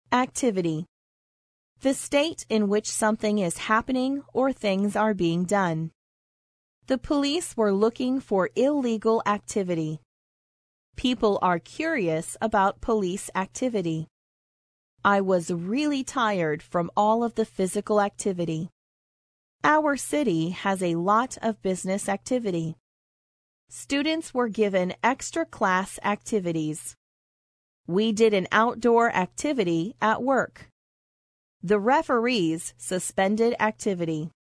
Activity. The state in which something is happening or things are being done. The police were looking for illegal activity. People are curious about police activity. I was really tired from all of the physical activity. Our city has a lot of business activity. Students were given extra class activities. We did an outdoor activity at work. The referees suspended activity.